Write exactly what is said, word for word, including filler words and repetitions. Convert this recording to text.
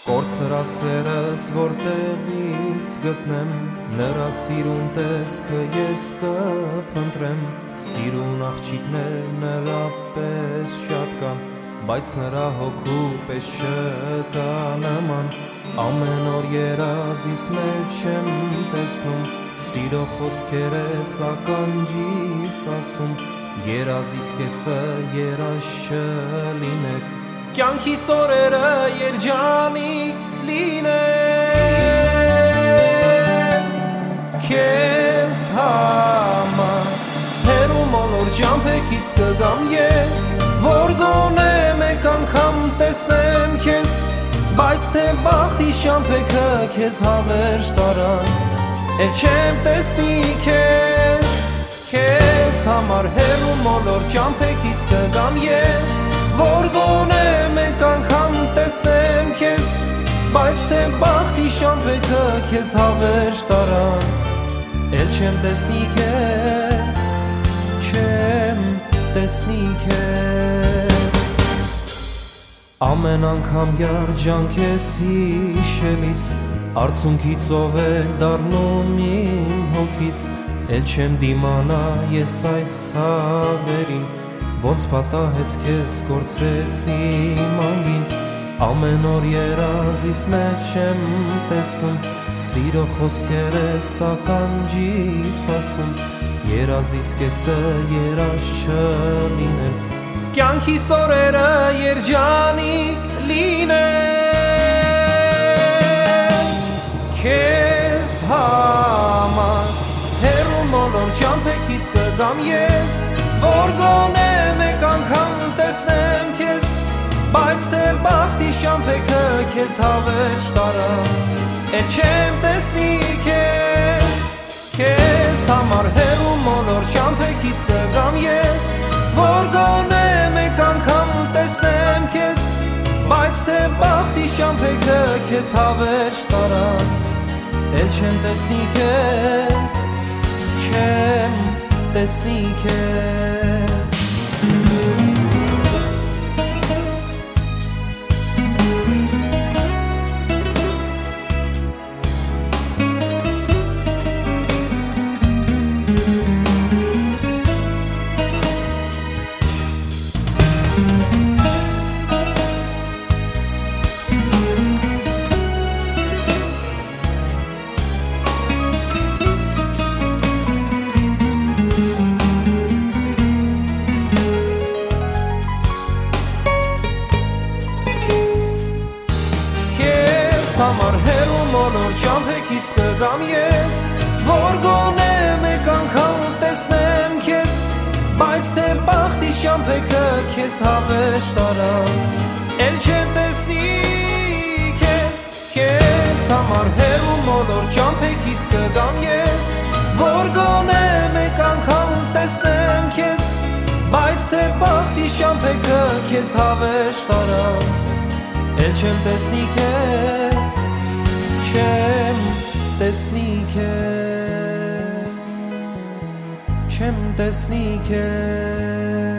Կորցրացերս որտեղից գտնեմ, նրա սիրուն տեսքը ես կփնտրեմ, սիրուն աղջիկն է նրա պես շատ կան, բայց նրա հոգու պես չկա նման, ամեն օր երազիս մեջ եմ տեսնում, սիրո խոսքեր ես ականջիս ասում, երազիս կեսը երազ չլիներ, կյանքիս օրերը երջանիկ լինեն, քեզ համար հեռու մոլոր ջամփեքից կգամ ես, որ գոնե մեկ անգամ տեսնեմ քեզ, բայց թե բախտի շամփեքը քեզ հավերժ տարան, էլ չեմ տեսնի քեզ, քեզ համար հեռու մոլոր ջամփեքից կգամ ես, որ գոնե մեկ անգամ տեսնեմ քեզ, բայց թե բախտի շամփեքը քեզ հավերժ տարան, էլ չեմ տեսնի քեզ, չեմ տեսնի քեզ, ամեն անգամ երջանք ես հիշելիս, արցունքից ով է դառնում իմ հոգիս, էլ չեմ դիմանա ես այս ցավերին, ոնց պատահեց քեզ կորցրեց իմ անգին, ամեն օր երազիս մեջ եմ տեսնում, սիրո խոսքեր ես ականջիս ասում, երազիս կեսը երազ չլինել, կյանքիս օրերը երջանիկ լինեն, քեզ համար հեռու մոլոր ջամփեքից կգամ ես, որ գոնե մեկ անգամ տեսնեմ քեզ, բայց թե բախտի շամփեքը քեզ հավերժ տարան, էլ չեմ տեսնի քեզ, քեզ համար հեռու մոլոր ջամփեքից կգամ ես, որ գոնե մեկ անգամ տեսնեմ քեզ, բայց թե բախտի շամփեքը քեզ հավերժ տարան, էլ չեմ տեսնի քեզ, չեմ տեսնի քեզ, համար հեռու մոլոր ջամփեքից կգամ ես, որ գոնե մեկ անգամ տեսնեմ քեզ, բայց թե բախտի շամփեքը քեզ հավերժ տարան, էլ չեմ տեսնի քեզ, քեզ համար հեռու մոլոր ջամփեքից կգամ ես, որ գոնե մեկ անգամ տեսնեմ քեզ, բայց թե բախտի շամփեքը քեզ հավերժ տարան, էլ չեմ տեսնի քեզ, չեմ տեսնի քեզ, չեմ տեսնի քեզ